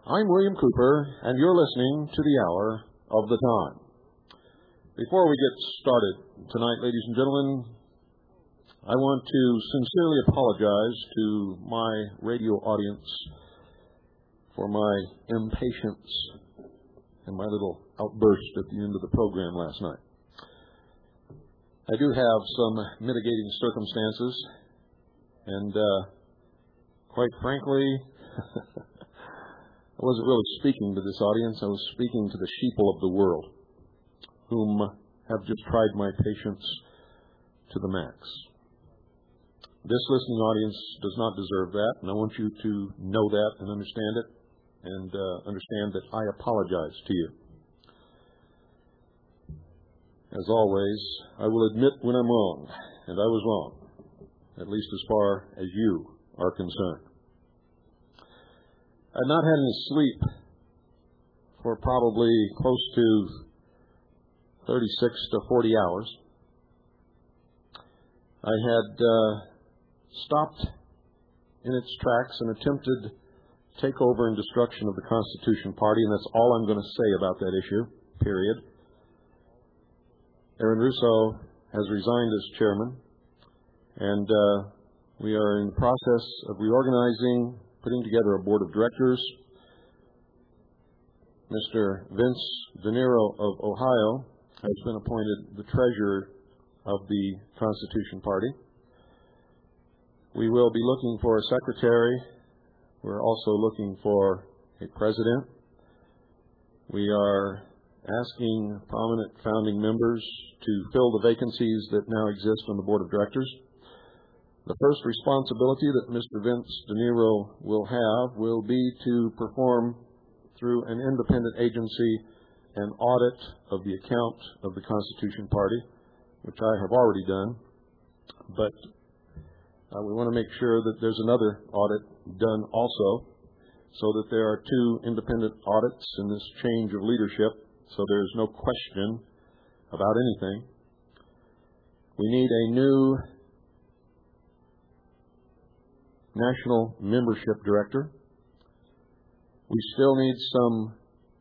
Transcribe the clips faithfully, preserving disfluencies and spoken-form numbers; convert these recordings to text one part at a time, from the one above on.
I'm William Cooper, and you're listening to the Hour of the Time. Before we get started tonight, ladies and gentlemen, I want to sincerely apologize to my radio audience for my impatience and my little outburst at the end of the program last night. I do have some mitigating circumstances, and uh, quite frankly, I wasn't really speaking to this audience. I was speaking to the sheeple of the world, whom have just tried my patience to the max. This listening audience does not deserve that, and I want you to know that and understand it, and uh, understand that I apologize to you. As always, I will admit when I'm wrong, and I was wrong, at least as far as you are concerned. I'd not had any sleep for probably close to thirty-six to forty hours. I had uh, stopped in its tracks and attempted takeover and destruction of the Constitution Party, and that's all I'm going to say about that issue, period. Aaron Russo has resigned as chairman, and uh, we are in the process of reorganizing, putting together a board of directors. Mister Vince DeNiro of Ohio has been appointed the treasurer of the Constitution Party. We will be looking for a secretary. We're also looking for a president. We are asking prominent founding members to fill the vacancies that now exist on the board of directors. The first responsibility that Mister Vince DeNiro will have will be to perform through an independent agency an audit of the account of the Constitution Party, which I have already done. But uh, we want to make sure that there's another audit done also, so that there are two independent audits in this change of leadership, so there's no question about anything. We need a new National Membership Director. We still need some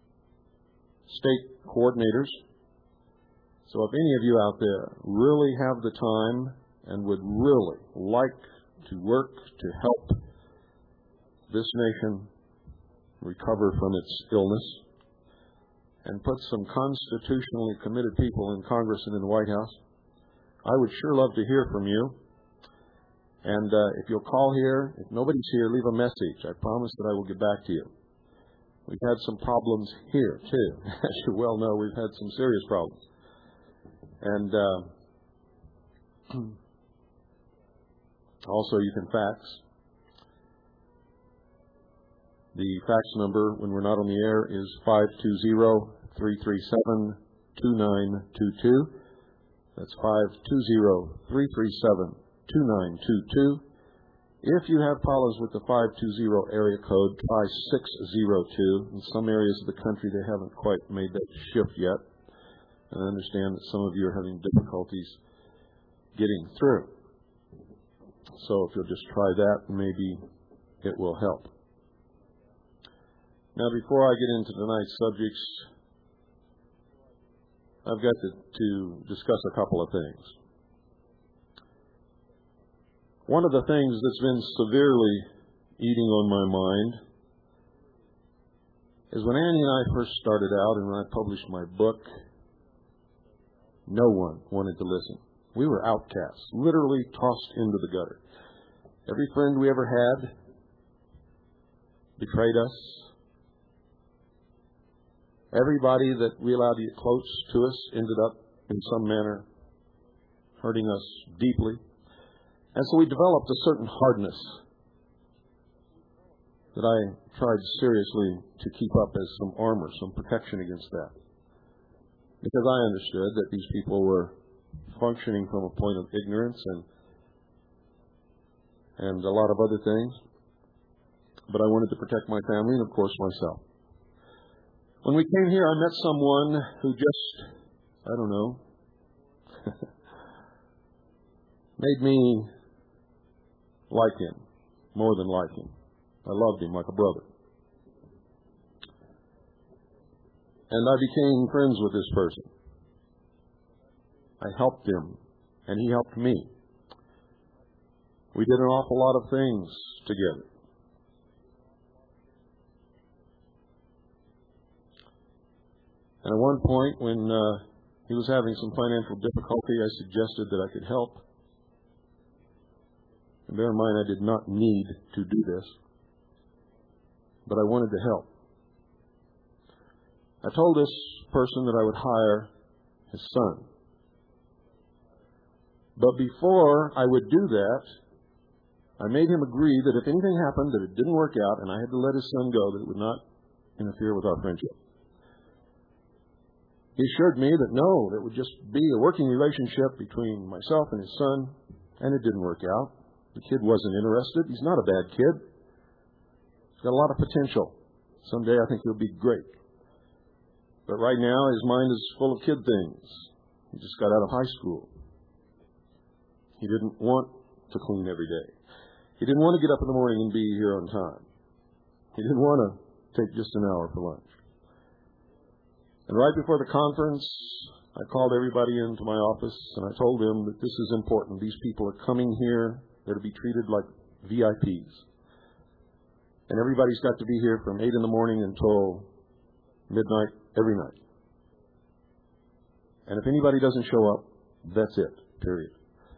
state coordinators. So if any of you out there really have the time and would really like to work to help this nation recover from its illness and put some constitutionally committed people in Congress and in the White House, I would sure love to hear from you. And uh, if you'll call here, if nobody's here, leave a message. I promise that I will get back to you. We've had some problems here, too. As you well know, we've had some serious problems. And uh, also, you can fax. The fax number, when we're not on the air, is five two zero, three three seven, two nine two two. That's five two zero, three three seven, two nine two two. If you have problems with the five two zero area code, try six zero two. In some areas of the country, they haven't quite made that shift yet. And I understand that some of you are having difficulties getting through. So if you'll just try that, maybe it will help. Now, before I get into tonight's subjects, I've got to, to discuss a couple of things. One of the things that's been severely eating on my mind is when Annie and I first started out and when I published my book, no one wanted to listen. We were outcasts, literally tossed into the gutter. Every friend we ever had betrayed us. Everybody that we allowed to get close to us ended up in some manner hurting us deeply. And so we developed a certain hardness that I tried seriously to keep up as some armor, some protection against that. Because I understood that these people were functioning from a point of ignorance and and a lot of other things. But I wanted to protect my family and, of course, myself. When we came here, I met someone who just, I don't know, made me like him, more than like him. I loved him like a brother. And I became friends with this person. I helped him, and he helped me. We did an awful lot of things together. And at one point, when uh, he was having some financial difficulty, I suggested that I could help. And bear in mind, I did not need to do this, but I wanted to help. I told this person that I would hire his son. But before I would do that, I made him agree that if anything happened, that it didn't work out, and I had to let his son go, that it would not interfere with our friendship. He assured me that no, that would just be a working relationship between myself and his son, and it didn't work out. The kid wasn't interested. He's not a bad kid. He's got a lot of potential. Someday I think he'll be great. But right now his mind is full of kid things. He just got out of high school. He didn't want to clean every day. He didn't want to get up in the morning and be here on time. He didn't want to take just an hour for lunch. And right before the conference, I called everybody into my office and I told them that this is important. These people are coming here. They're to be treated like V I Ps. And everybody's got to be here from eight in the morning until midnight every night. And if anybody doesn't show up, that's it, period.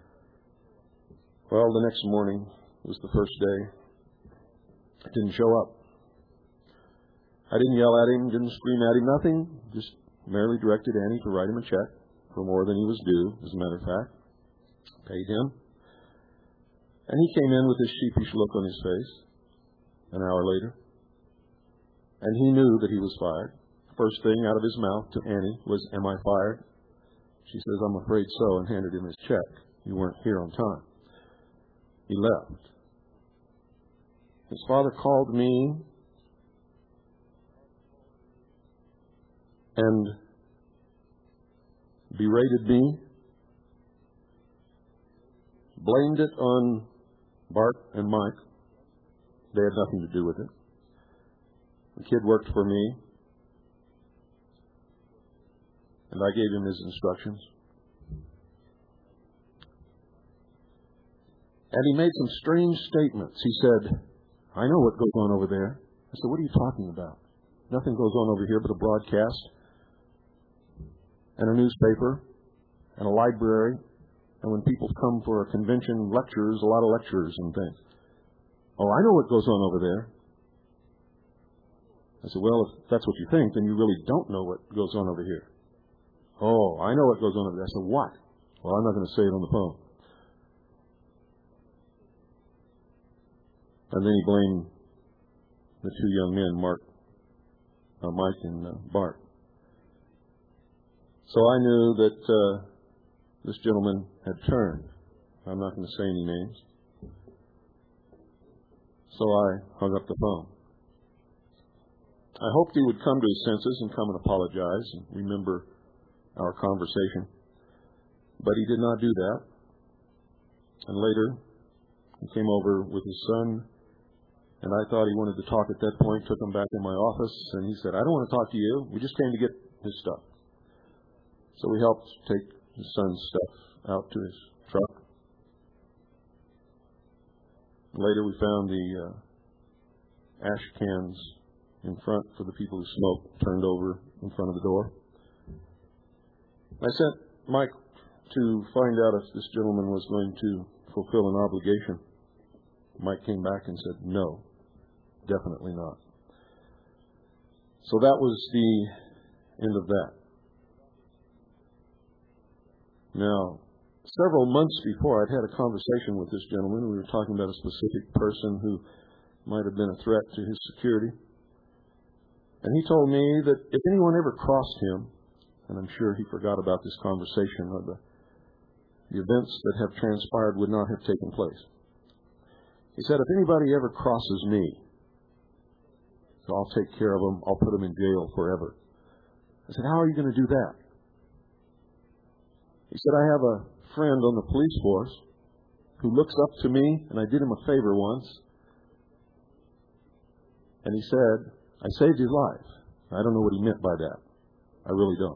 Well, the next morning was the first day. I didn't show up. I didn't yell at him, didn't scream at him, nothing. Just merely directed Annie to write him a check for more than he was due, as a matter of fact. Paid him. And he came in with this sheepish look on his face an hour later. And he knew that he was fired. First thing out of his mouth to Annie was, "Am I fired?" She says, "I'm afraid so," and handed him his check. "You weren't here on time." He left. His father called me and berated me, blamed it on Bart and Mike. They had nothing to do with it. The kid worked for me, and I gave him his instructions. And he made some strange statements. He said, "I know what goes on over there." I said, "What are you talking about?" "Nothing goes on over here but a broadcast and a newspaper and a library. And when people come for a convention, lectures, a lot of lectures and things." "Oh, I know what goes on over there." I said, "Well, if that's what you think, then you really don't know what goes on over here." "Oh, I know what goes on over there." I said, "What?" "Well, I'm not going to say it on the phone." And then he blamed the two young men, Mark, uh, Mike and uh, Bart. So I knew that uh, this gentleman had turned. I'm not going to say any names. So I hung up the phone. I hoped he would come to his senses and come and apologize and remember our conversation. But he did not do that. And later, he came over with his son, and I thought he wanted to talk at that point, took him back in my office, and he said, "I don't want to talk to you. We just came to get his stuff." So we helped take his son's stuff out to his truck. Later we found the uh, ash cans in front for the people who smoke, turned over in front of the door. I sent Mike to find out if this gentleman was going to fulfill an obligation. Mike came back and said, "No, definitely not." So that was the end of that. Now, several months before, I'd had a conversation with this gentleman. We were talking about a specific person who might have been a threat to his security. And he told me that if anyone ever crossed him, and I'm sure he forgot about this conversation, or the, the events that have transpired would not have taken place. He said, "If anybody ever crosses me, so I'll take care of them. I'll put them in jail forever." I said, "How are you going to do that?" He said, "I have a friend on the police force who looks up to me, and I did him a favor once. And he said, I saved his life." I don't know what he meant by that. I really don't.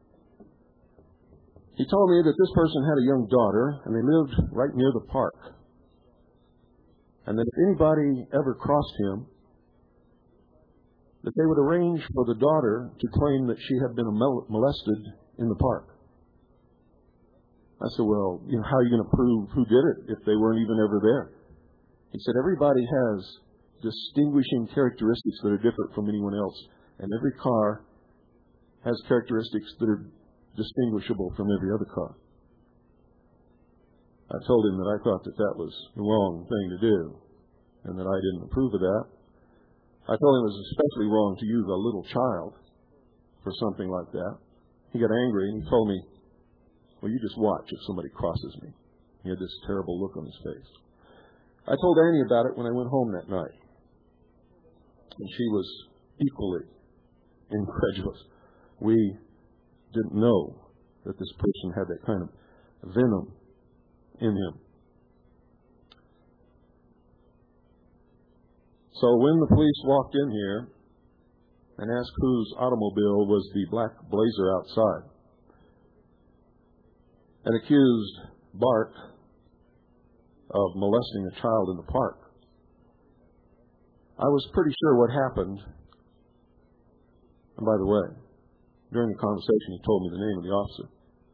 He told me that this person had a young daughter, and they lived right near the park. And that if anybody ever crossed him, that they would arrange for the daughter to claim that she had been molested in the park. I said, well, you know, how are you going to prove who did it if they weren't even ever there? He said, everybody has distinguishing characteristics that are different from anyone else. And every car has characteristics that are distinguishable from every other car. I told him that I thought that that was the wrong thing to do and that I didn't approve of that. I told him it was especially wrong to use a little child for something like that. He got angry and he told me, well, you just watch if somebody crosses me. He had this terrible look on his face. I told Annie about it when I went home that night. And she was equally incredulous. We didn't know that this person had that kind of venom in him. So when the police walked in here and asked whose automobile was the black Blazer outside, and accused Bart of molesting a child in the park, I was pretty sure what happened. And by the way, during the conversation, he told me the name of the officer.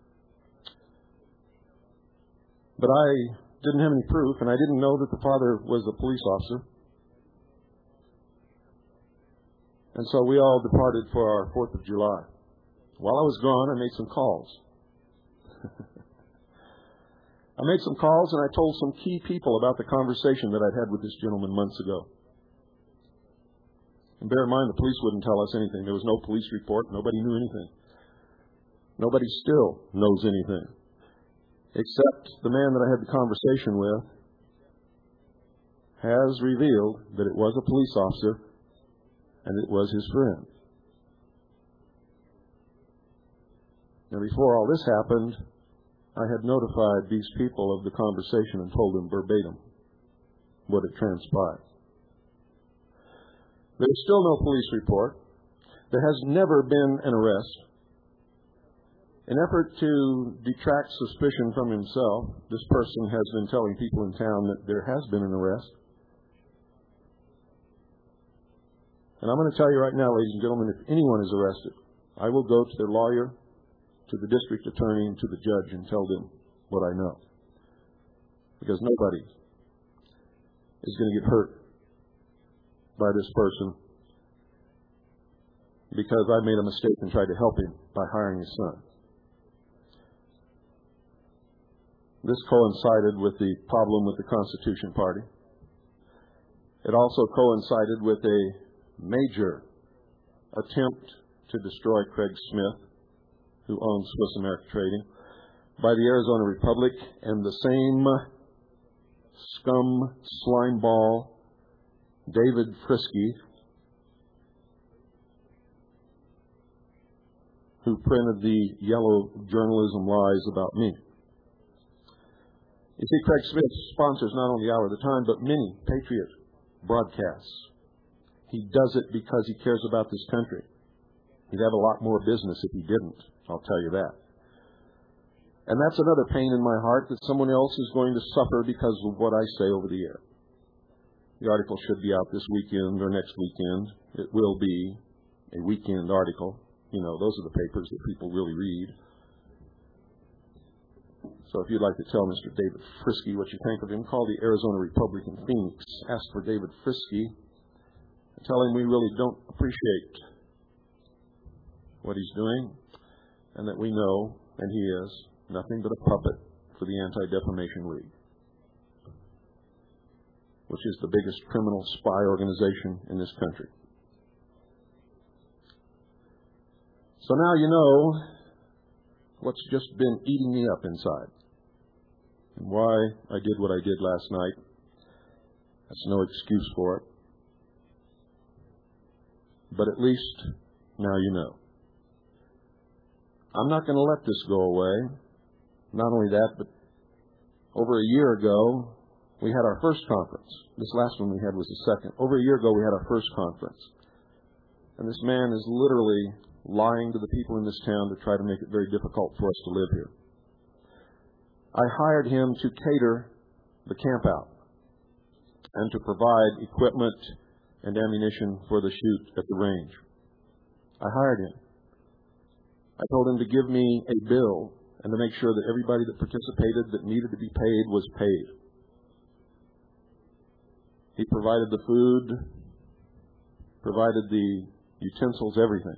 But I didn't have any proof, and I didn't know that the father was a police officer. And so we all departed for our fourth of July. While I was gone, I made some calls. I made some calls, and I told some key people about the conversation that I'd had with this gentleman months ago. And bear in mind, the police wouldn't tell us anything. There was no police report. Nobody knew anything. Nobody still knows anything, except the man that I had the conversation with has revealed that it was a police officer and it was his friend. Now, before all this happened, I had notified these people of the conversation and told them verbatim what had transpired. There's still no police report. There has never been an arrest. In an effort to detract suspicion from himself, this person has been telling people in town that there has been an arrest. And I'm going to tell you right now, ladies and gentlemen, if anyone is arrested, I will go to their lawyer, to the district attorney, and to the judge and tell them what I know. Because nobody is going to get hurt by this person because I made a mistake and tried to help him by hiring his son. This coincided with the problem with the Constitution Party. It also coincided with a major attempt to destroy Craig Smith, who owns Swiss America Trading, by the Arizona Republic and the same scum slimeball David Frisky, who printed the yellow journalism lies about me. You see, Craig Smith sponsors not only Hour of the Time, but many Patriot broadcasts. He does it because he cares about this country. He'd have a lot more business if he didn't, I'll tell you that. And that's another pain in my heart, that someone else is going to suffer because of what I say over the air. The article should be out this weekend or next weekend. It will be a weekend article. You know, those are the papers that people really read. So if you'd like to tell Mister David Frisky what you think of him, call the Arizona Republic in Phoenix. Ask for David Frisky. And tell him we really don't appreciate what he's doing, and that we know, and he is, nothing but a puppet for the Anti-Defamation League, which is the biggest criminal spy organization in this country. So now you know what's just been eating me up inside, and why I did what I did last night. That's no excuse for it. But at least now you know. I'm not going to let this go away. Not only that, but over a year ago, we had our first conference. This last one we had was the second. Over a year ago, we had our first conference. And this man is literally lying to the people in this town to try to make it very difficult for us to live here. I hired him to cater the camp out and to provide equipment and ammunition for the shoot at the range. I hired him. I told him to give me a bill and to make sure that everybody that participated that needed to be paid was paid. He provided the food, provided the utensils, everything.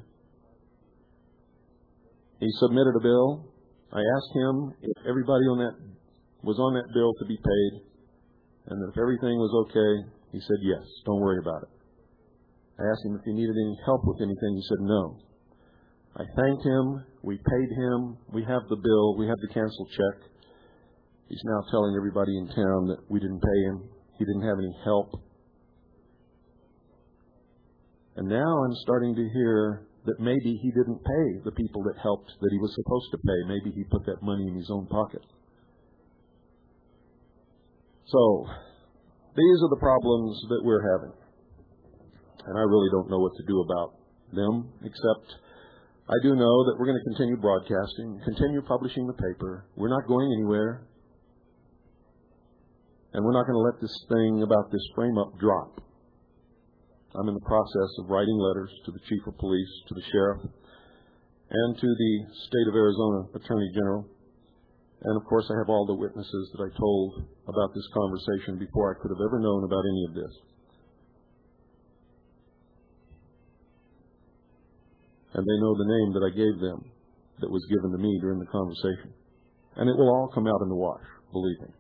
He submitted a bill. I asked him if everybody on that was on that bill to be paid, and that if everything was okay. He said yes, don't worry about it. I asked him if he needed any help with anything. He said no. I thanked him. We paid him. We have the bill. We have the canceled check. He's now telling everybody in town that we didn't pay him. He didn't have any help. And now I'm starting to hear that maybe he didn't pay the people that helped that he was supposed to pay. Maybe he put that money in his own pocket. So, these are the problems that we're having. And I really don't know what to do about them, except I do know that we're going to continue broadcasting, continue publishing the paper. We're not going anywhere. And we're not going to let this thing about this frame-up drop. I'm in the process of writing letters to the chief of police, to the sheriff, and to the state of Arizona attorney general. And, of course, I have all the witnesses that I told about this conversation before I could have ever known about any of this. And they know the name that I gave them that was given to me during the conversation. And it will all come out in the wash, believe me.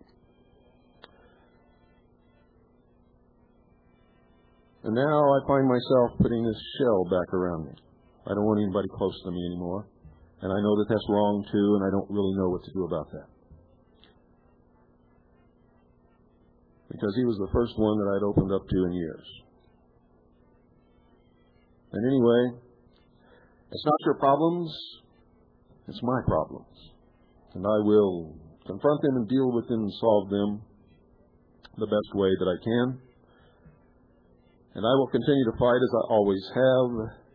And now I find myself putting this shell back around me. I don't want anybody close to me anymore. And I know that that's wrong too, and I don't really know what to do about that. Because he was the first one that I'd opened up to in years. And anyway, it's not your problems, it's my problems. And I will confront them and deal with them and solve them the best way that I can. And I will continue to fight as I always have.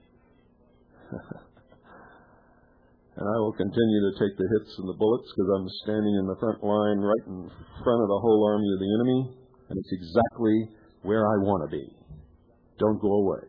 And I will continue to take the hits and the bullets because I'm standing in the front line right in front of the whole army of the enemy. And it's exactly where I want to be. Don't go away.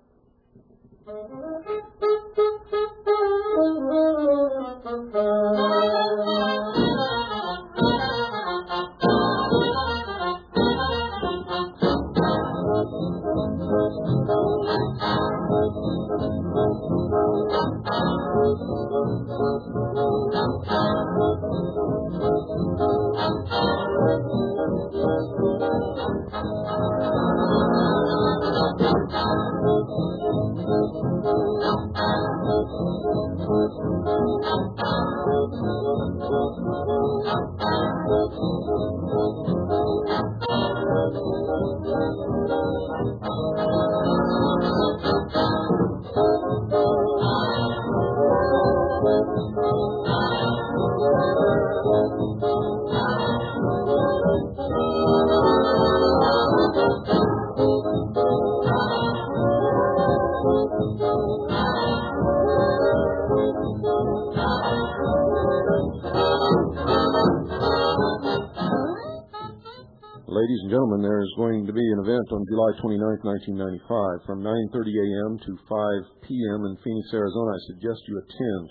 Ladies and gentlemen, there is going to be an event on July twenty-ninth, nineteen ninety-five from nine thirty a.m. to five p.m. in Phoenix, Arizona. I suggest you attend.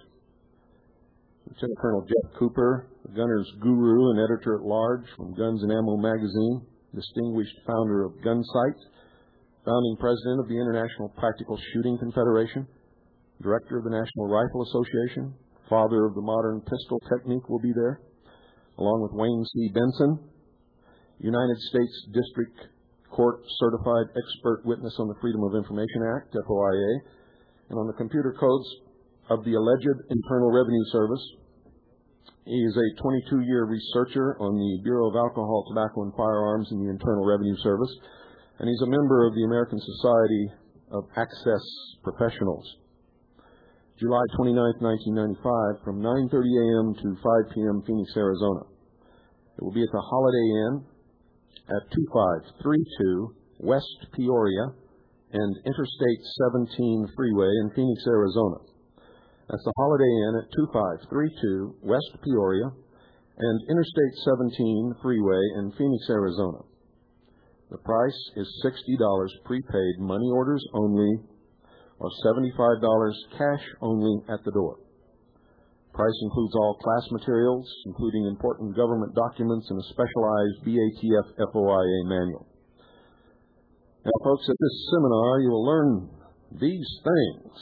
Lieutenant Colonel Jeff Cooper, the gunner's guru and editor-at-large from Guns and Ammo magazine, distinguished founder of Gunsight, founding president of the International Practical Shooting Confederation, director of the National Rifle Association, father of the modern pistol technique will be there, along with Wayne C. Benson, United States District Court certified expert witness on the Freedom of Information Act, F O I A, and on the computer codes of the alleged Internal Revenue Service. He is a twenty-two-year researcher on the Bureau of Alcohol, Tobacco, and Firearms in the Internal Revenue Service, and he's a member of the American Society of Access Professionals. July twenty-ninth, nineteen ninety-five, from nine thirty a.m. to five p.m. Phoenix, Arizona. It will be at the Holiday Inn at two five three two West Peoria and Interstate seventeen Freeway in Phoenix, Arizona. That's the Holiday Inn at two five three two West Peoria and Interstate seventeen Freeway in Phoenix, Arizona. The price is sixty dollars prepaid, money orders only, or seventy-five dollars cash only at the door. Price includes all class materials, including important government documents and a specialized B A T F F O I A manual. Now, folks, at this seminar, you will learn these things.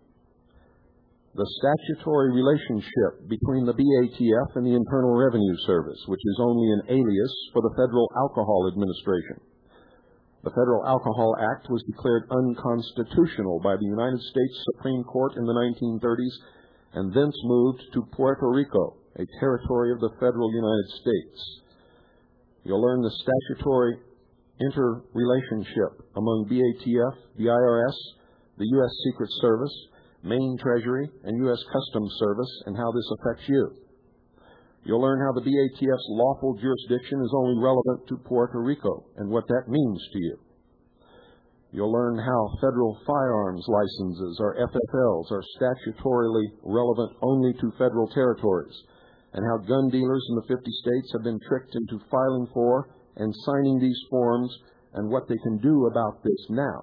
The statutory relationship between the B A T F and the Internal Revenue Service, which is only an alias for the Federal Alcohol Administration. The Federal Alcohol Act was declared unconstitutional by the United States Supreme Court in the nineteen thirties and thence moved to Puerto Rico, a territory of the federal United States. You'll learn the statutory interrelationship among B A T F, the I R S, the U S Secret Service, Maine Treasury, and U S Customs Service, and how this affects you. You'll learn how the B A T F's lawful jurisdiction is only relevant to Puerto Rico and what that means to you. You'll learn how federal firearms licenses, or F F Ls, are statutorily relevant only to federal territories, and how gun dealers in the fifty states have been tricked into filing for and signing these forms, and what they can do about this now.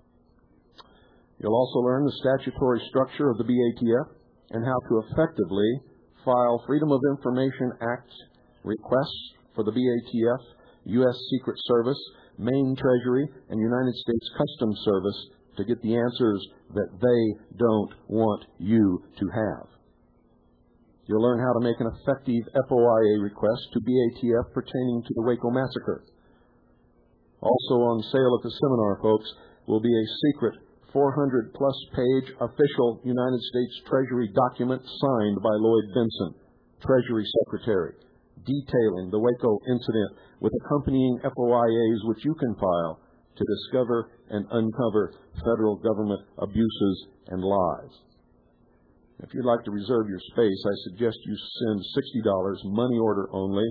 You'll also learn the statutory structure of the B A T F and how to effectively file Freedom of Information Act requests for the B A T F, U S Secret Service, Maine Treasury, and United States Customs Service to get the answers that they don't want you to have. You'll learn how to make an effective F O I A request to B A T F pertaining to the Waco massacre. Also on sale at the seminar, folks, will be a secret four hundred plus page official United States Treasury document signed by Lloyd Bentsen, Treasury Secretary, detailing the Waco incident with accompanying F O I As which you can file to discover and uncover federal government abuses and lies. If you'd like to reserve your space, I suggest you send sixty dollars, money order only,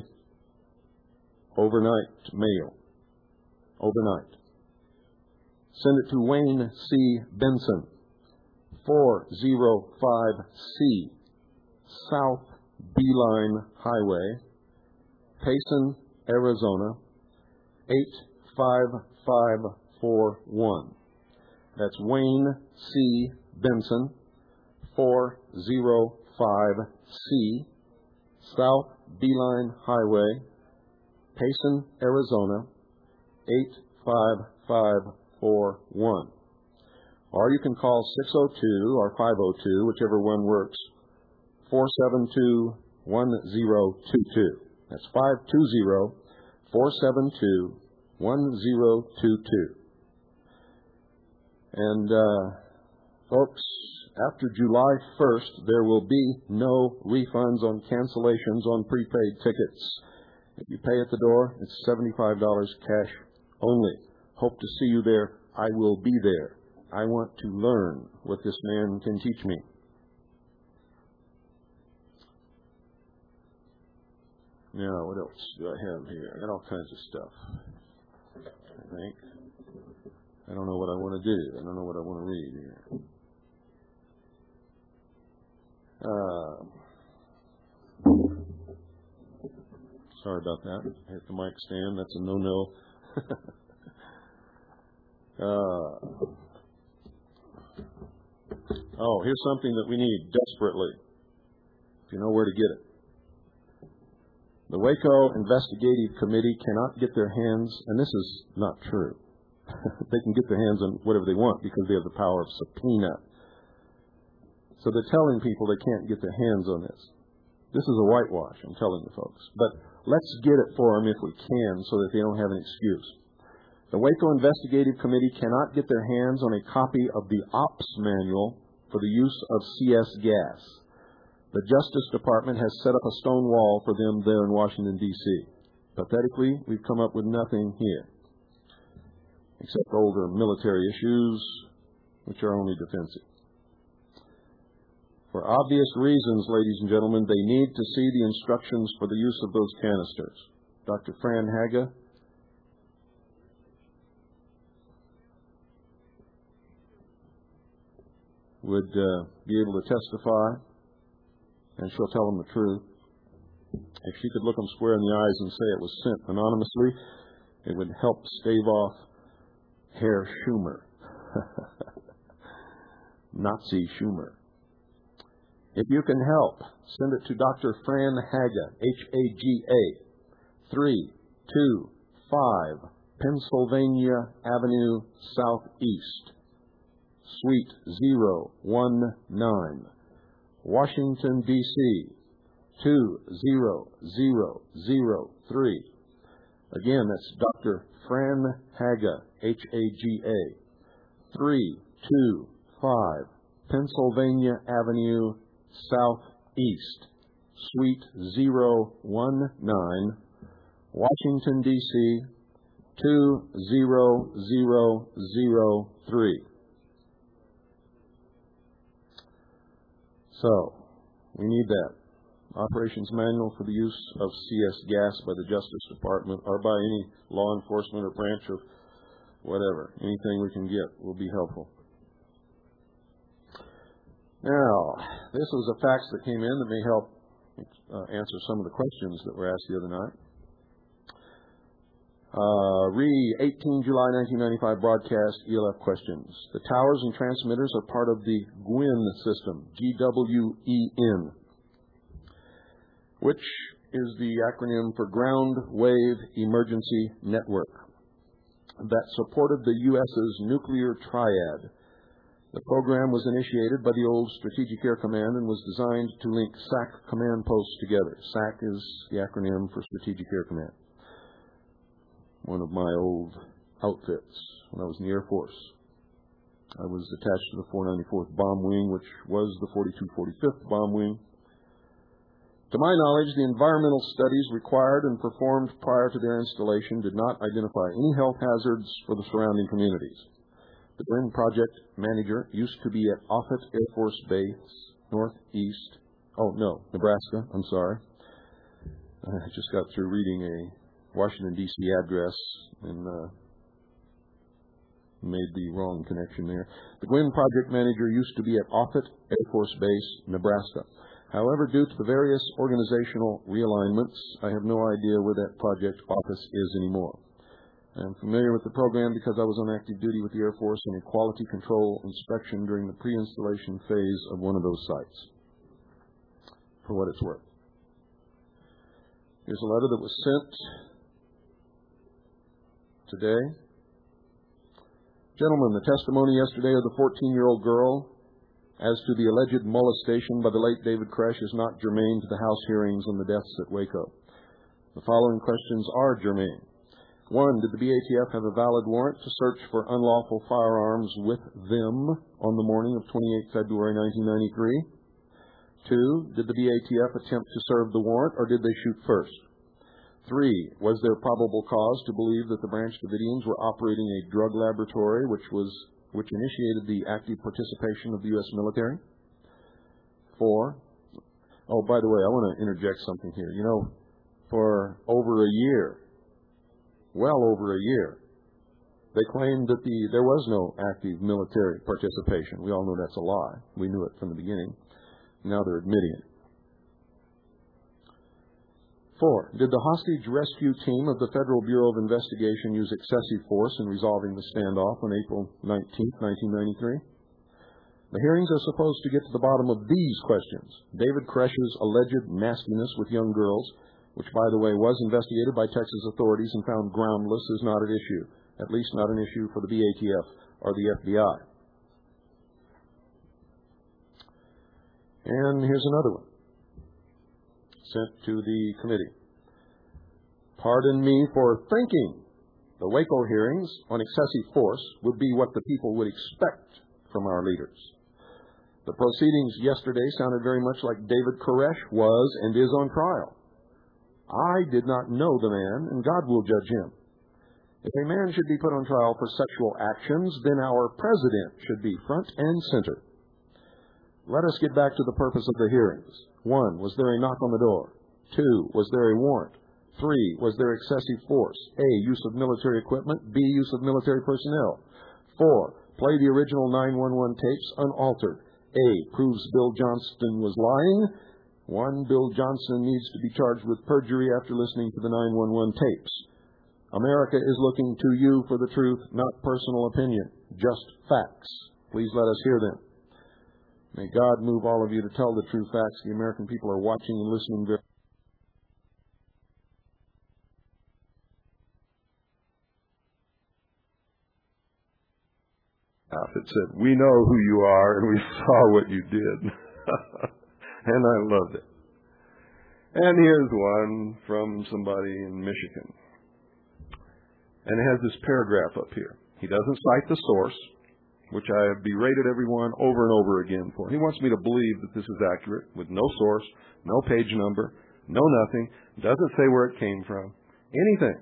overnight mail. Overnight. Send it to Wayne C. Benson, four oh five C South Beeline Highway, Payson, Arizona, eight five five four one. That's Wayne C. Benson, four oh five C South Beeline Highway, Payson, Arizona, eight five five four one. Or you can call six oh two or five oh two, whichever one works, four seven two, one oh two two. That's five two zero, four seven two, one oh two two. And, uh, folks, after July first, there will be no refunds on cancellations on prepaid tickets. If you pay at the door, it's seventy-five dollars cash only. Hope to see you there. I will be there. I want to learn what this man can teach me. Now, what else do I have here? I got all kinds of stuff, I think. I don't know what I want to do. I don't know what I want to read here. Uh, sorry about that. I hit the mic stand. That's a no-no. uh, oh, here's something that we need desperately, if you know where to get it. The Waco Investigative Committee cannot get their hands, and this is not true. They can get their hands on whatever they want because they have the power of subpoena. So they're telling people they can't get their hands on this. This is a whitewash, I'm telling you folks. But let's get it for them if we can so that they don't have an excuse. The Waco Investigative Committee cannot get their hands on a copy of the Ops Manual for the use of C S gas. The Justice Department has set up a stone wall for them there in Washington, D C Pathetically, we've come up with nothing here, except older military issues, which are only defensive. For obvious reasons, ladies and gentlemen, they need to see the instructions for the use of those canisters. Doctor Fran Haga. would uh, be able to testify, and she'll tell them the truth. If she could look them square in the eyes and say it was sent anonymously, it would help stave off Herr Schumer. Nazi Schumer. If you can help, send it to Doctor Fran Haga, H A G A, three two five Pennsylvania Avenue Southeast, Suite zero one nine, Washington, D C two zero zero zero three. Again, that's Doctor Fran Haga, H A G A, three two five Pennsylvania Avenue Southeast, Suite zero one nine, Washington, D C two zero zero zero three. So, we need that. Operations Manual for the use of C S gas by the Justice Department or by any law enforcement or branch of whatever. Anything we can get will be helpful. Now, this was a fax that came in that may help uh, answer some of the questions that were asked the other night. Uh, Re eighteenth of July nineteen ninety-five broadcast E L F questions. The towers and transmitters are part of the GWEN system, G W E N, which is the acronym for Ground Wave Emergency Network, that supported the U S's nuclear triad. The program was initiated by the old Strategic Air Command and was designed to link S A C command posts together. S A C is the acronym for Strategic Air Command. One of my old outfits when I was in the Air Force. I was attached to the four ninety-fourth Bomb Wing, which was the forty-two forty-fifth Bomb Wing. To my knowledge, the environmental studies required and performed prior to their installation did not identify any health hazards for the surrounding communities. The GWEN project manager used to be at Offutt Air Force Base, northeast, oh no, Nebraska, I'm sorry. I just got through reading a Washington, D C address and uh, made the wrong connection there. The GWEN project manager used to be at Offutt Air Force Base, Nebraska. However, due to the various organizational realignments, I have no idea where that project office is anymore. I'm familiar with the program because I was on active duty with the Air Force in a quality control inspection during the pre-installation phase of one of those sites, for what it's worth. Here's a letter that was sent today. Gentlemen, the testimony yesterday of the fourteen-year-old girl as to the alleged molestation by the late David Koresh is not germane to the House hearings on the deaths at Waco. The following questions are germane. One, did the B A T F have a valid warrant to search for unlawful firearms with them on the morning of twenty-eighth of February nineteen ninety-three? Two, did the B A T F attempt to serve the warrant or did they shoot first? Three, was there probable cause to believe that the Branch Davidians were operating a drug laboratory which was which initiated the active participation of the U S military? Four, oh, by the way, I want to interject something here. You know, for over a year, well over a year, they claimed that the there was no active military participation. We all know that's a lie. We knew it from the beginning. Now they're admitting it. Four, did the hostage rescue team of the Federal Bureau of Investigation use excessive force in resolving the standoff on April nineteenth, nineteen ninety-three? The hearings are supposed to get to the bottom of these questions. David Koresh's alleged nastiness with young girls, which, by the way, was investigated by Texas authorities and found groundless, is not at issue, at least not an issue for the B A T F or the F B I. And here's another one, sent to the committee. Pardon me for thinking the Waco hearings on excessive force would be what the people would expect from our leaders. The proceedings yesterday sounded very much like David Koresh was and is on trial. I did not know the man, and God will judge him. If a man should be put on trial for sexual actions, then our president should be front and center. Let us get back to the purpose of the hearings. One, was there a knock on the door? Two, was there a warrant? Three, was there excessive force? A, use of military equipment. B, use of military personnel. Four, play the original nine one one tapes unaltered. A, proves Bill Johnston was lying. One, Bill Johnson needs to be charged with perjury after listening to the nine one one tapes. America is looking to you for the truth, not personal opinion, just facts. Please let us hear them. May God move all of you to tell the true facts. The American people are watching and listening very It said, "We know who you are and we saw what you did." And I loved it. And here's one from somebody in Michigan. And it has this paragraph up here. He doesn't cite the source, which I have berated everyone over and over again for. He wants me to believe that this is accurate with no source, no page number, no nothing. Doesn't say where it came from. Anything.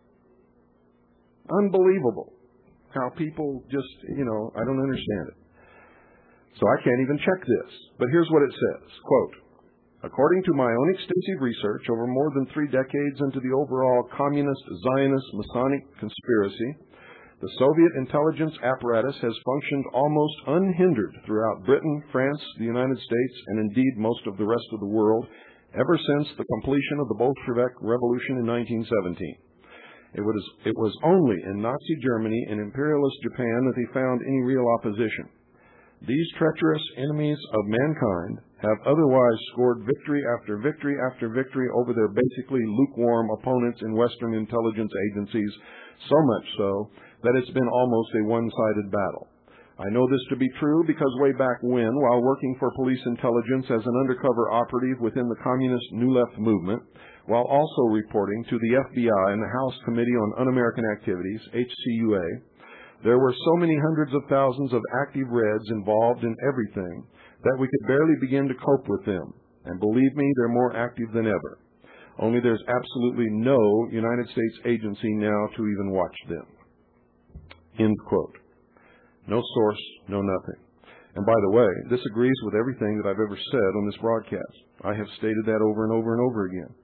Unbelievable. How people just, you know, I don't understand it. So I can't even check this. But here's what it says. Quote, "According to my own extensive research over more than three decades into the overall communist, Zionist, Masonic conspiracy, the Soviet intelligence apparatus has functioned almost unhindered throughout Britain, France, the United States, and indeed most of the rest of the world ever since the completion of the Bolshevik Revolution in nineteen seventeen. It was, it was only in Nazi Germany and imperialist Japan that they found any real opposition. These treacherous enemies of mankind have otherwise scored victory after victory after victory over their basically lukewarm opponents in Western intelligence agencies, so much so that it's been almost a one-sided battle. I know this to be true because way back when, while working for police intelligence as an undercover operative within the communist New Left movement, while also reporting to the F B I and the House Committee on Un-American Activities, H C U A, there were so many hundreds of thousands of active Reds involved in everything that we could barely begin to cope with them. And believe me, they're more active than ever. Only there's absolutely no United States agency now to even watch them." End quote. No source, no nothing. And by the way, this agrees with everything that I've ever said on this broadcast. I have stated that over and over and over again.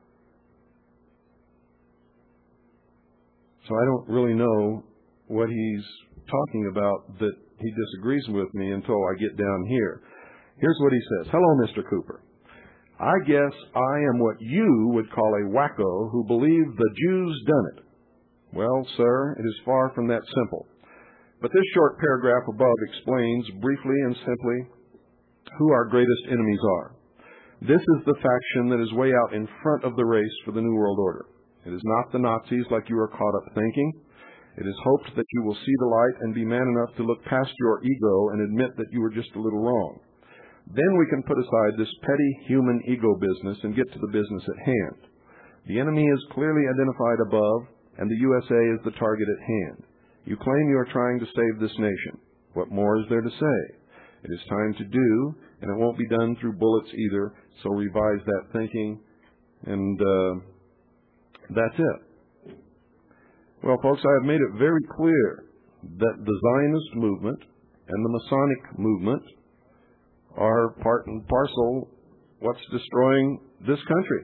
So I don't really know what he's talking about that he disagrees with me until I get down here. Here's what he says. "Hello, Mister Cooper. I guess I am what you would call a wacko who believe the Jews done it. Well, sir, it is far from that simple. But this short paragraph above explains briefly and simply who our greatest enemies are. This is the faction that is way out in front of the race for the New World Order. It is not the Nazis like you are caught up thinking. It is hoped that you will see the light and be man enough to look past your ego and admit that you were just a little wrong. Then we can put aside this petty human ego business and get to the business at hand. The enemy is clearly identified above, and the U S A is the target at hand. You claim you are trying to save this nation. What more is there to say? It is time to do, and it won't be done through bullets either, so revise that thinking, and uh, that's it." Well, folks, I have made it very clear that the Zionist movement and the Masonic movement are part and parcel what's destroying this country.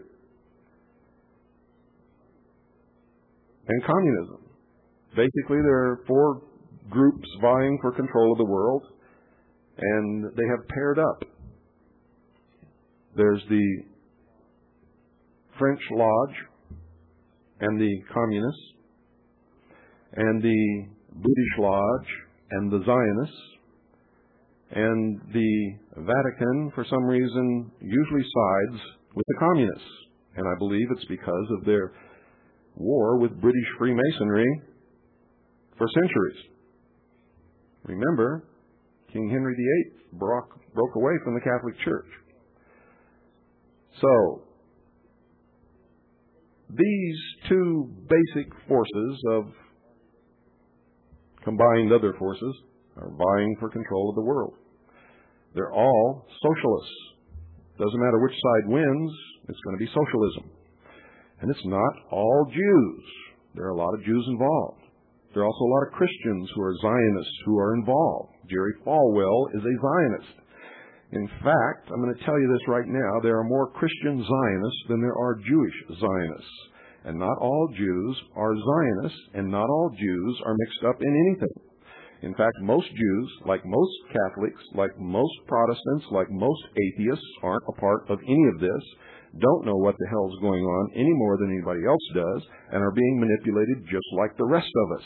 And communism. Basically, there are four groups vying for control of the world, and they have paired up. There's the French Lodge and the Communists, and the British Lodge and the Zionists, and the Vatican, for some reason, usually sides with the Communists. And I believe it's because of their war with British Freemasonry for centuries. Remember, King Henry the Eighth broke, broke away from the Catholic Church. So, these two basic forces of combined other forces are vying for control of the world. They're all socialists. Doesn't matter which side wins, it's going to be socialism. And it's not all Jews. There are a lot of Jews involved. There are also a lot of Christians who are Zionists who are involved. Jerry Falwell is a Zionist. In fact, I'm going to tell you this right now, there are more Christian Zionists than there are Jewish Zionists. And not all Jews are Zionists, and not all Jews are mixed up in anything. In fact, most Jews, like most Catholics, like most Protestants, like most atheists, aren't a part of any of this, don't know what the hell's going on any more than anybody else does, and are being manipulated just like the rest of us.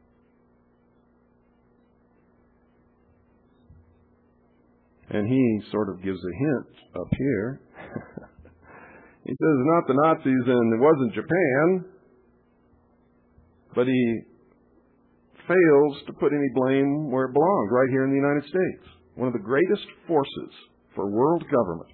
And he sort of gives a hint up here. He says, not the Nazis and it wasn't Japan, but he fails to put any blame where it belongs, right here in the United States. One of the greatest forces for world government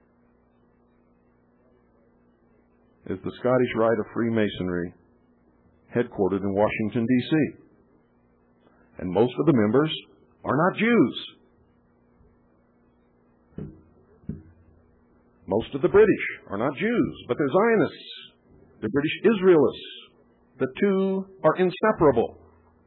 is the Scottish Rite of Freemasonry, headquartered in Washington, D C And most of the members are not Jews. Most of the British are not Jews, but they're Zionists. They're British Israelists. The two are inseparable.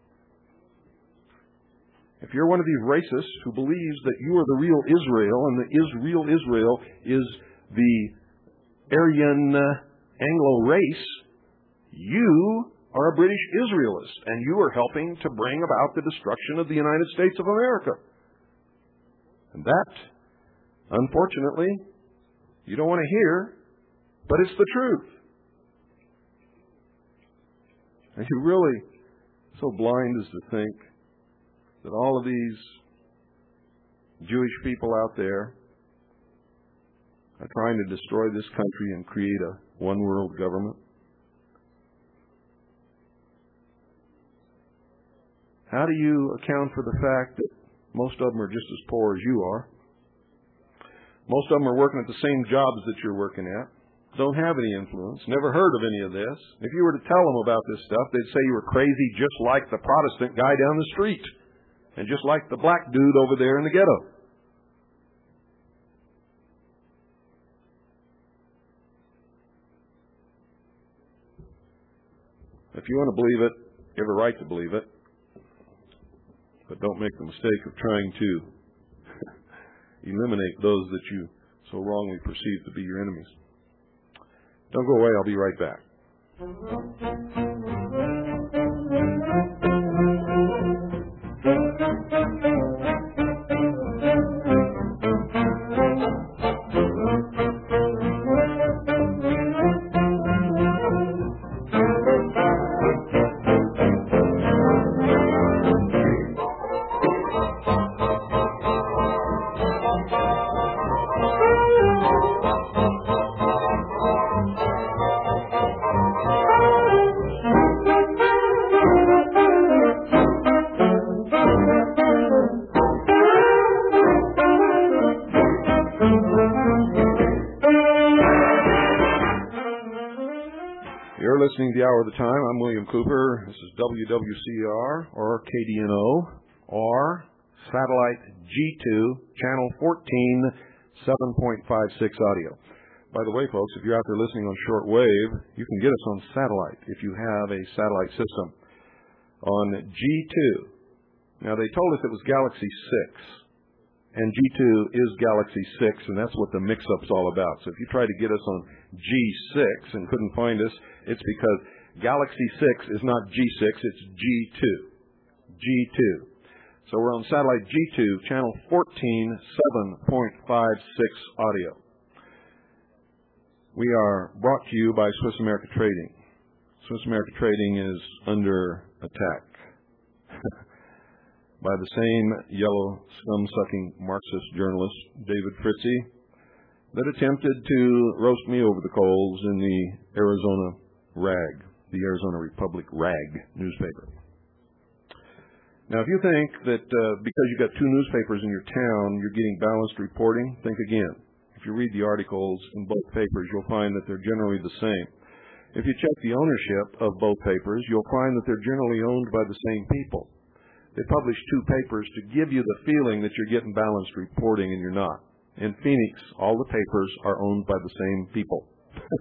If you're one of these racists who believes that you are the real Israel and the is real Israel is the Aryan uh, Anglo race, you are a British Israelist, and you are helping to bring about the destruction of the United States of America. And that, unfortunately, you don't want to hear, but it's the truth. And you're really so blind as to think that all of these Jewish people out there are trying to destroy this country and create a one-world government. How do you account for the fact that most of them are just as poor as you are? Most of them are working at the same jobs that you're working at, don't have any influence, never heard of any of this. If you were to tell them about this stuff, they'd say you were crazy just like the Protestant guy down the street and just like the black dude over there in the ghetto. If you want to believe it, you have a right to believe it, but don't make the mistake of trying to eliminate those that you so wrongly perceive to be your enemies. Don't go away. I'll be right back. Listening to the Hour of the Time. I'm William Cooper. This is W W C R or K D N O or satellite G two, channel fourteen, seven point five six audio. By the way, folks, if you're out there listening on shortwave, you can get us on satellite if you have a satellite system on G two. Now, they told us it was Galaxy six, and G two is Galaxy six, and that's what the mix-up's all about. So if you try to get us on G six and couldn't find us, it's because Galaxy six is not G six, it's G two. G two. So we're on satellite G two, channel fourteen, seven point five six audio. We are brought to you by Swiss America Trading. Swiss America Trading is under attack by the same yellow, scum-sucking Marxist journalist, David Fritzie, that attempted to roast me over the coals in the Arizona Rag, the Arizona Republic Rag newspaper. Now, if you think that uh, because you've got two newspapers in your town, you're getting balanced reporting, think again. If you read the articles in both papers, you'll find that they're generally the same. If you check the ownership of both papers, you'll find that they're generally owned by the same people. They publish two papers to give you the feeling that you're getting balanced reporting, and you're not. In Phoenix, all the papers are owned by the same people.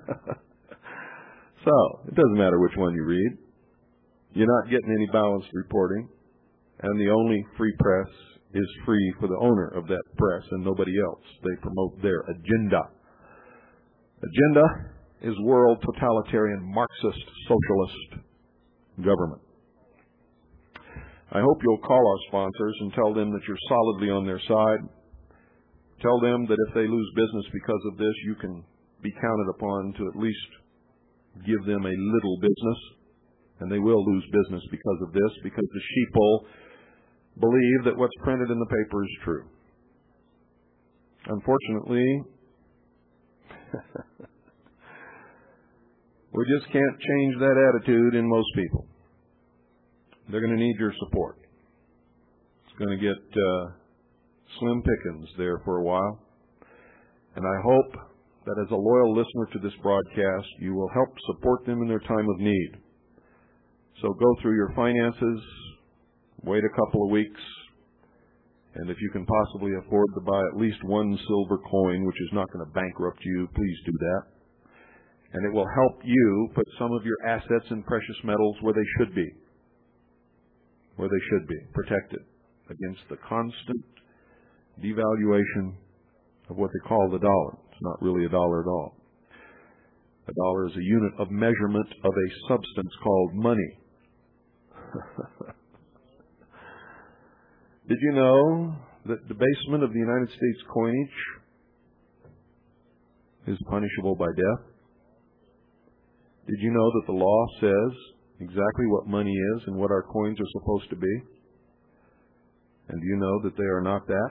So, it doesn't matter which one you read. You're not getting any balanced reporting, and the only free press is free for the owner of that press and nobody else. They promote their agenda. Agenda is world totalitarian Marxist socialist government. I hope you'll call our sponsors and tell them that you're solidly on their side. Tell them that if they lose business because of this, you can be counted upon to at least give them a little business. And they will lose business because of this, because the sheeple believe that what's printed in the paper is true. Unfortunately, we just can't change that attitude in most people. They're going to need your support. It's going to get uh, slim pickings there for a while. And I hope that as a loyal listener to this broadcast, you will help support them in their time of need. So go through your finances, wait a couple of weeks, and if you can possibly afford to buy at least one silver coin, which is not going to bankrupt you, please do that. And it will help you put some of your assets in precious metals where they should be, where they should be, protected against the constant devaluation of what they call the dollar. It's not really a dollar at all. A dollar is a unit of measurement of a substance called money. Did you know that debasement of the United States coinage is punishable by death? Did you know that the law says exactly what money is and what our coins are supposed to be? And do you know that they are not that?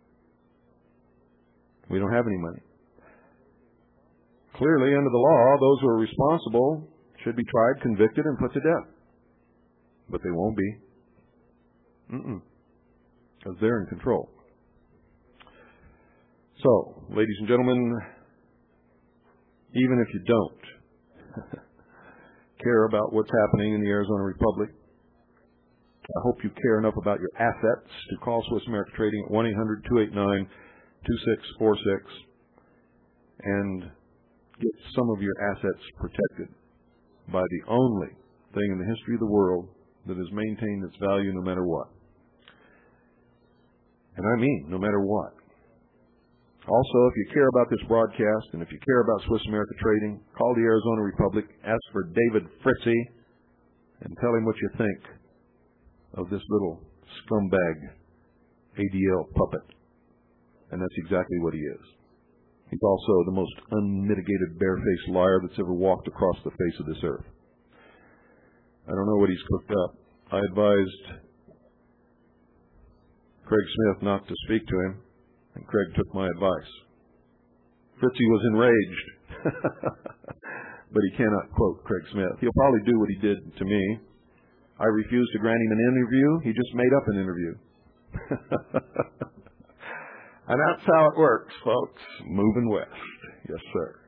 We don't have any money. Clearly, under the law, those who are responsible should be tried, convicted, and put to death. But they won't be. Mm-mm. Because they're in control. So, ladies and gentlemen, even if you don't care about what's happening in the Arizona Republic, I hope you care enough about your assets to call Swiss America Trading at one eight hundred, two eight nine, two six four six and get some of your assets protected by the only thing in the history of the world that has maintained its value no matter what. And I mean no matter what. Also, if you care about this broadcast and if you care about Swiss America Trading, call the Arizona Republic, ask for David Fritzy, and tell him what you think of this little scumbag A D L puppet. And that's exactly what he is. He's also the most unmitigated barefaced liar that's ever walked across the face of this earth. I don't know what he's cooked up. I advised Craig Smith not to speak to him, and Craig took my advice. Fritzy was enraged, but he cannot quote Craig Smith. He'll probably do what he did to me. I refused to grant him an interview. He just made up an interview. And that's how it works, folks. Moving west. Yes, sir.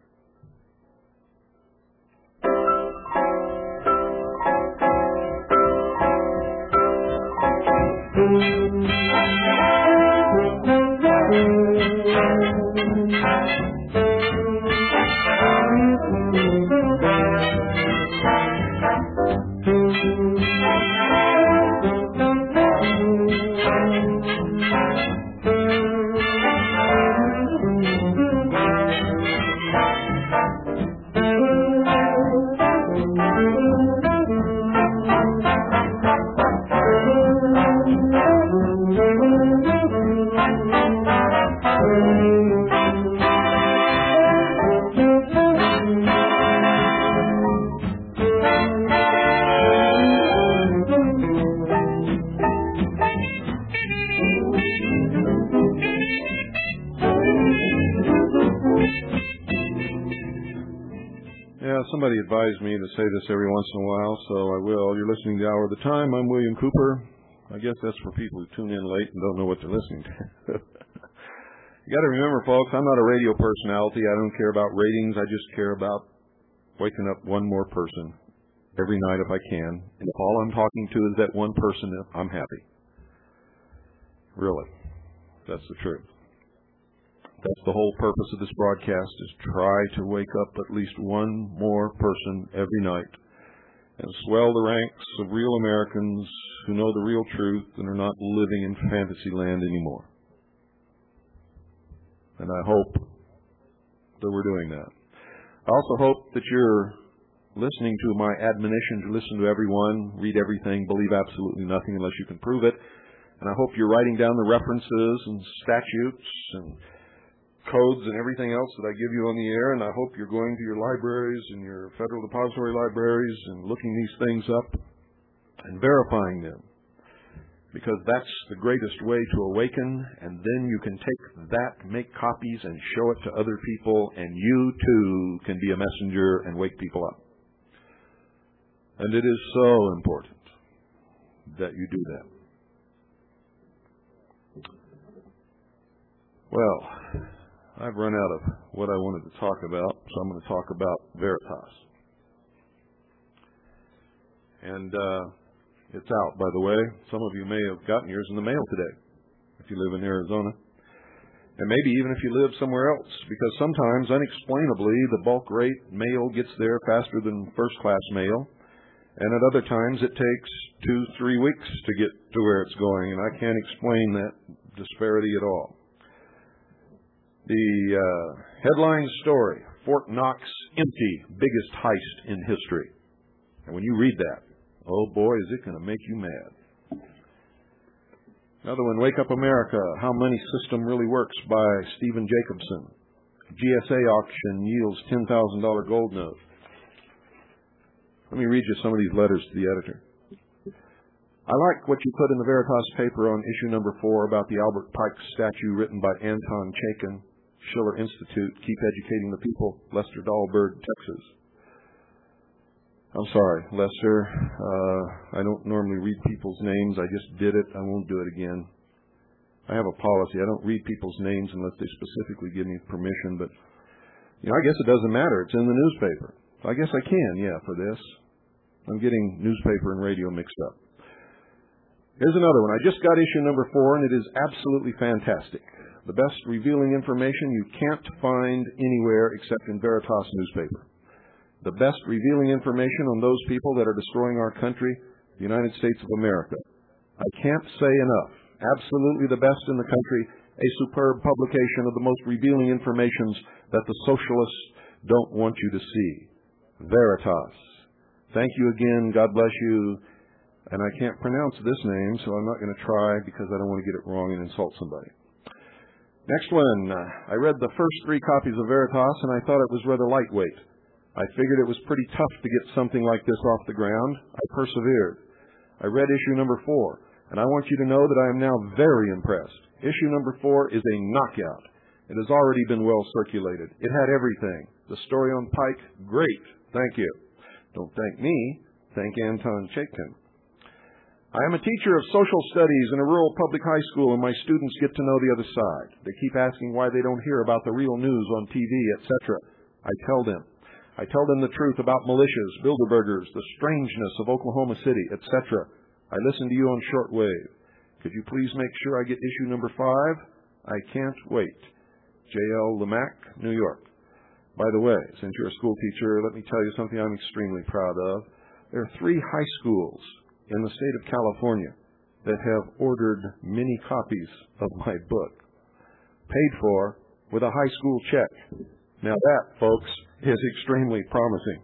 Somebody advised me to say this every once in a while, so I will. You're listening to The Hour of the Time. I'm William Cooper. I guess that's for people who tune in late and don't know what they're listening to. You got to remember, folks, I'm not a radio personality. I don't care about ratings. I just care about waking up one more person every night if I can. And if all I'm talking to is that one person, I'm happy. Really. That's the truth. That's the whole purpose of this broadcast, is try to wake up at least one more person every night and swell the ranks of real Americans who know the real truth and are not living in fantasy land anymore. And I hope that we're doing that. I also hope that you're listening to my admonition to listen to everyone, read everything, believe absolutely nothing unless you can prove it. And I hope you're writing down the references and statutes and codes and everything else that I give you on the air. And I hope you're going to your libraries and your Federal Depository libraries and looking these things up and verifying them. Because that's the greatest way to awaken, and then you can take that, make copies, and show it to other people, and you too can be a messenger and wake people up. And it is so important that you do that. Well, I've run out of what I wanted to talk about, so I'm going to talk about Veritas. And, uh, it's out, by the way. Some of you may have gotten yours in the mail today, if you live in Arizona. And maybe even if you live somewhere else, because sometimes, unexplainably, the bulk rate mail gets there faster than first-class mail. And at other times, it takes two, three weeks to get to where it's going. And I can't explain that disparity at all. The uh, headline story, Fort Knox empty, biggest heist in history. And when you read that, oh boy, is it going to make you mad. Another one, Wake Up America, How Money System Really Works by Stephen Jacobson. G S A auction yields ten thousand dollars gold note. Let me read you some of these letters to the editor. I like what you put in the Veritas paper on issue number four about the Albert Pike statue written by Anton Chaikin, Schiller Institute, Keep Educating the People, Lester Dahlberg, Texas. I'm sorry, Lester. Uh, I don't normally read people's names. I just did it. I won't do it again. I have a policy. I don't read people's names unless they specifically give me permission. But, you know, I guess it doesn't matter. It's in the newspaper. I guess I can, yeah, for this. I'm getting newspaper and radio mixed up. Here's another one. I just got issue number four, and it is absolutely fantastic. The best revealing information you can't find anywhere except in Veritas newspaper. The best revealing information on those people that are destroying our country, the United States of America. I can't say enough. Absolutely the best in the country, a superb publication of the most revealing informations that the socialists don't want you to see. Veritas. Thank you again. God bless you. And I can't pronounce this name, so I'm not going to try because I don't want to get it wrong and insult somebody. Next one. I read the first three copies of Veritas, and I thought it was rather lightweight. I figured it was pretty tough to get something like this off the ground. I persevered. I read issue number four, and I want you to know that I am now very impressed. Issue number four is a knockout. It has already been well circulated. It had everything. The story on Pike, great. Thank you. Don't thank me. Thank Anton Chaikin. I am a teacher of social studies in a rural public high school, and my students get to know the other side. They keep asking why they don't hear about the real news on T V, et cetera. I tell them. I tell them the truth about militias, Bilderbergers, the strangeness of Oklahoma City, et cetera. I listen to you on shortwave. Could you please make sure I get issue number five? I can't wait. J L Lemack, New York. By the way, since you're a school teacher, let me tell you something I'm extremely proud of. There are three high schools in the state of California that have ordered many copies of my book, paid for with a high school check. Now that, folks, is extremely promising.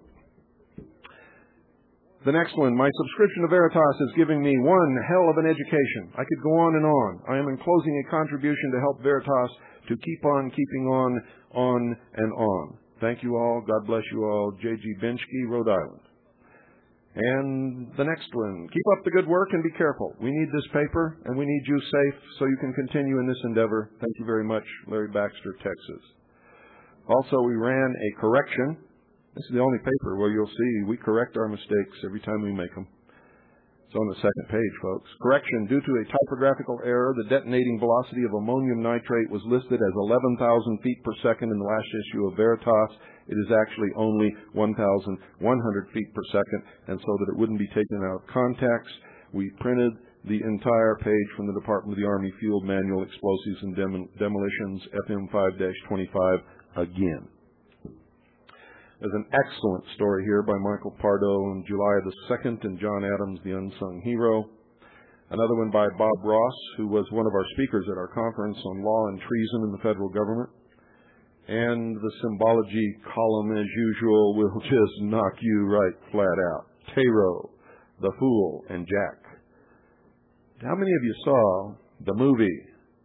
The next one, my subscription to Veritas is giving me one hell of an education. I could go on and on. I am enclosing a contribution to help Veritas to keep on keeping on, on and on. Thank you all. God bless you all. J G Benschke, Rhode Island. And the next one, keep up the good work and be careful. We need this paper, and we need you safe so you can continue in this endeavor. Thank you very much, Larry Baxter, Texas. Also, we ran a correction. This is the only paper where you'll see we correct our mistakes every time we make them. It's on the second page, folks. Correction. Due to a typographical error, the detonating velocity of ammonium nitrate was listed as eleven thousand feet per second in the last issue of Veritas. It is actually only one thousand one hundred feet per second, and so that it wouldn't be taken out of context, we printed the entire page from the Department of the Army Field Manual, Explosives and Dem- Demolitions, F M five dash twenty-five, again. There's an excellent story here by Michael Pardo on July the second and John Adams, the Unsung Hero. Another one by Bob Ross, who was one of our speakers at our conference on law and treason in the federal government. And the symbology column, as usual, will just knock you right flat out. Tarot, the Fool, and Jack. How many of you saw the movie?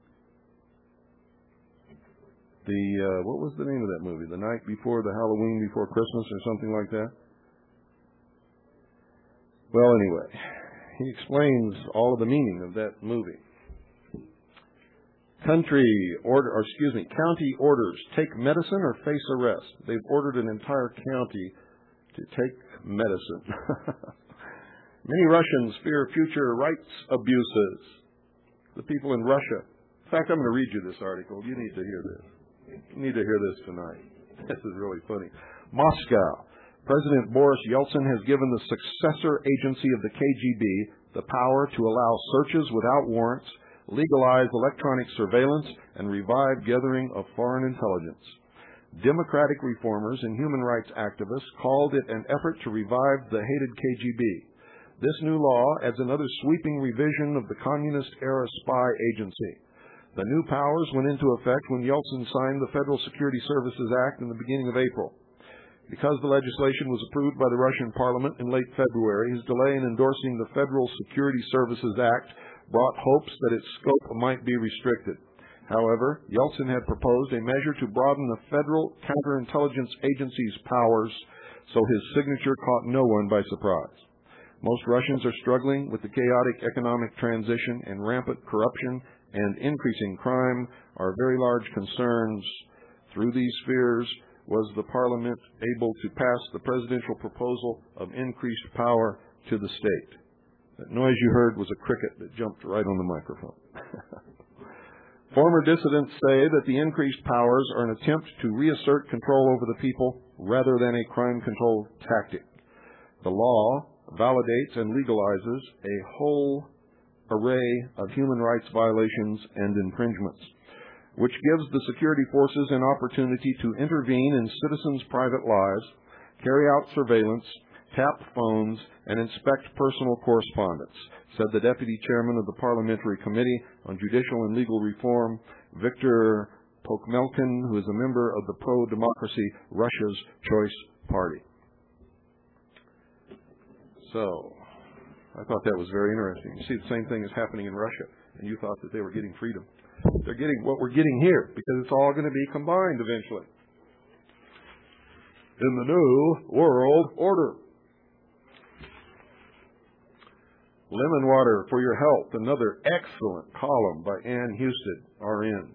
The, uh, what was the name of that movie? The Night Before the Halloween Before Christmas or something like that? Well, anyway, he explains all of the meaning of that movie. Country order, or excuse me, county orders take medicine or face arrest. They've ordered an entire county to take medicine. Many Russians fear future rights abuses. The people in Russia. In fact, I'm going to read you this article. You need to hear this. You need to hear this tonight. This is really funny. Moscow. President Boris Yeltsin has given the successor agency of the K G B the power to allow searches without warrants, legalize electronic surveillance, and revive gathering of foreign intelligence. Democratic reformers and human rights activists called it an effort to revive the hated K G B. This new law adds another sweeping revision of the communist-era spy agency. The new powers went into effect when Yeltsin signed the Federal Security Services Act in the beginning of April. Because the legislation was approved by the Russian parliament in late February, his delay in endorsing the Federal Security Services Act brought hopes that its scope might be restricted. However, Yeltsin had proposed a measure to broaden the Federal Counterintelligence Agency's powers, so his signature caught no one by surprise. Most Russians are struggling with the chaotic economic transition, and rampant corruption and increasing crime are very large concerns. Through these fears, was the parliament able to pass the presidential proposal of increased power to the state. That noise you heard was a cricket that jumped right on the microphone. Former dissidents say that the increased powers are an attempt to reassert control over the people rather than a crime control tactic. The law validates and legalizes a whole array of human rights violations and infringements, which gives the security forces an opportunity to intervene in citizens' private lives, carry out surveillance, tap phones, and inspect personal correspondence, said the Deputy Chairman of the Parliamentary Committee on Judicial and Legal Reform, Viktor Pokmelkin, who is a member of the pro-democracy Russia's Choice Party. So, I thought that was very interesting. You see, the same thing is happening in Russia, and you thought that they were getting freedom. They're getting what we're getting here, because it's all going to be combined eventually in the new world order. Lemon water for your health, another excellent column by Ann Houston, R N.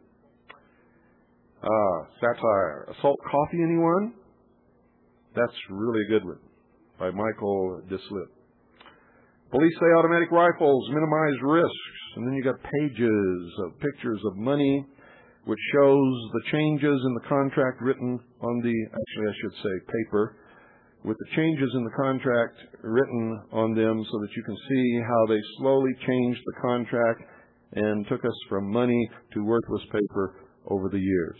Ah, satire. Assault coffee, anyone? That's really a good one, by Michael Dislip. Police say automatic rifles minimize risks. And then you got pages of pictures of money, which shows the changes in the contract written on the, actually I should say paper, with the changes in the contract written on them so that you can see how they slowly changed the contract and took us from money to worthless paper over the years.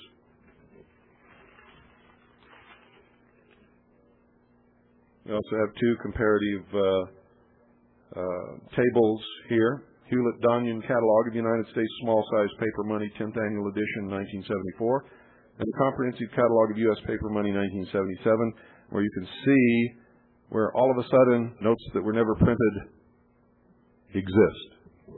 We also have two comparative uh, uh, tables here. Hewlett-Donyon Catalog of United States Small-Size Paper Money, tenth Annual Edition, nineteen seventy-four, and the Comprehensive Catalog of U S Paper Money, nineteen seventy-seven, where you can see where all of a sudden notes that were never printed exist.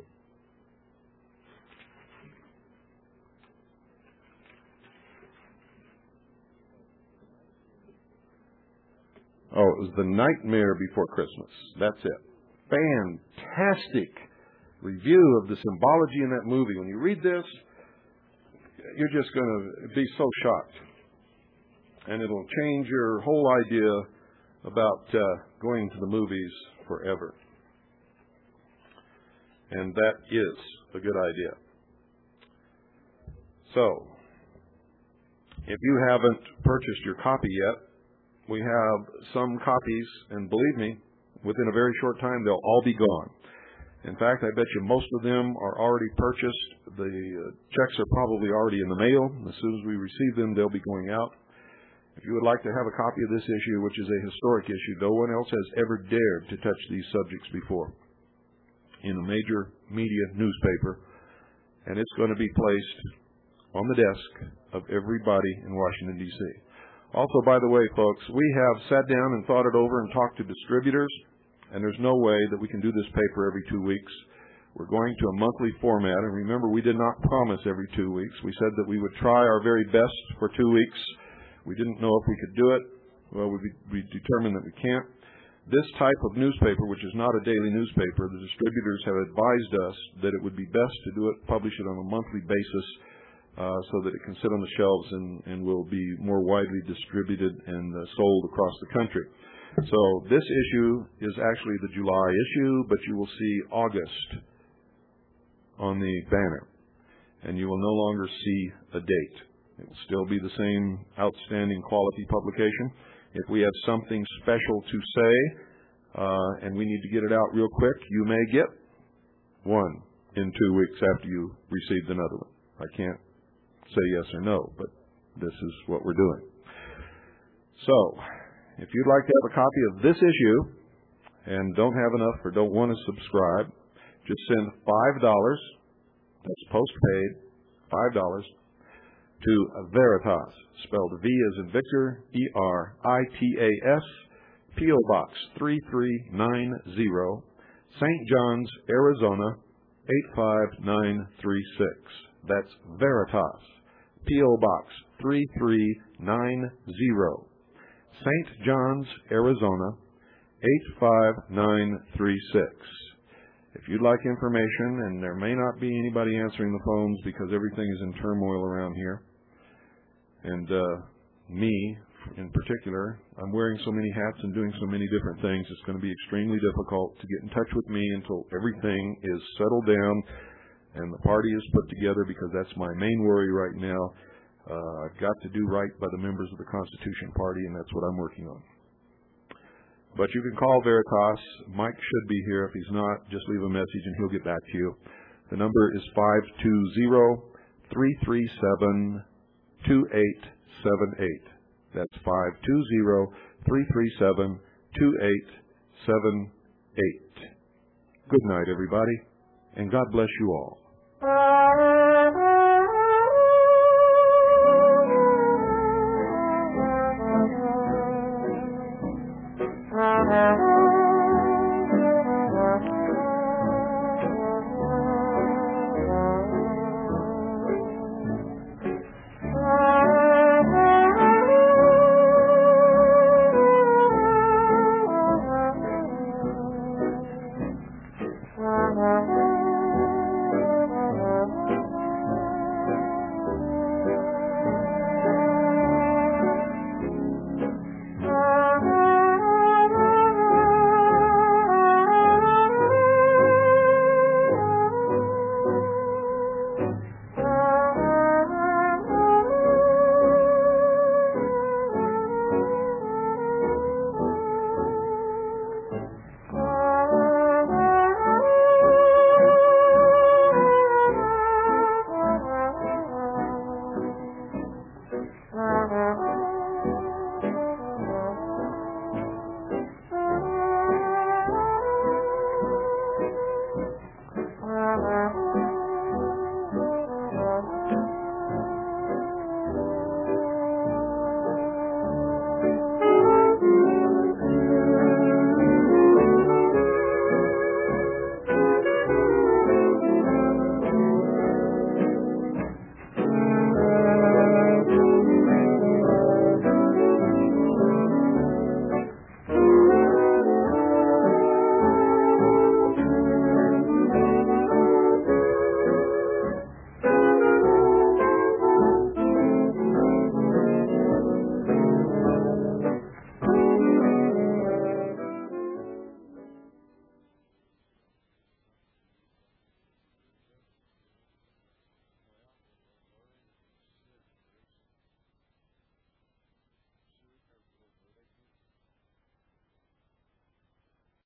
Oh, it was The Nightmare Before Christmas. That's it. Fantastic review of the symbology in that movie. When you read this, you're just going to be so shocked. And it'll change your whole idea about uh, going to the movies forever. And that is a good idea. So, if you haven't purchased your copy yet, we have some copies, and believe me, within a very short time, they'll all be gone. In fact, I bet you most of them are already purchased. The uh, checks are probably already in the mail. As soon as we receive them, they'll be going out. If you would like to have a copy of this issue, which is a historic issue, no one else has ever dared to touch these subjects before in a major media newspaper, and it's going to be placed on the desk of everybody in Washington, D C Also, by the way, folks, we have sat down and thought it over and talked to distributors, and there's no way that we can do this paper every two weeks. We're going to a monthly format, and remember, we did not promise every two weeks. We said that we would try our very best for two weeks. We didn't know if we could do it. Well, we, we determined that we can't. This type of newspaper, which is not a daily newspaper, the distributors have advised us that it would be best to do it, publish it on a monthly basis, uh, so that it can sit on the shelves and, and will be more widely distributed and uh, sold across the country. So this issue is actually the July issue, but you will see August on the banner, and you will no longer see a date. It will still be the same outstanding quality publication. If we have something special to say, uh, and we need to get it out real quick, you may get one in two weeks after you received another one. I can't say yes or no, but this is what we're doing. So, if you'd like to have a copy of this issue and don't have enough or don't want to subscribe, just send five dollars, that's postpaid, five dollars, to Veritas, spelled V as in Victor, E R I T A S, P O Box three three nine zero, Saint John's, Arizona, eight five nine three six. That's Veritas, P O Box three three nine zero, Saint John's, Arizona, eight five nine three six. If you'd like information, and there may not be anybody answering the phones because everything is in turmoil around here, and uh, me in particular, I'm wearing so many hats and doing so many different things, it's going to be extremely difficult to get in touch with me until everything is settled down and the party is put together, because that's my main worry right now. Uh, I've got to do right by the members of the Constitution Party, and that's what I'm working on. But you can call Veritas. Mike should be here. If he's not, just leave a message and he'll get back to you. The number is five two zero, three three seven, two eight seven eight. That's five two zero, three three seven, two eight seven eight. Good night, everybody, and God bless you all.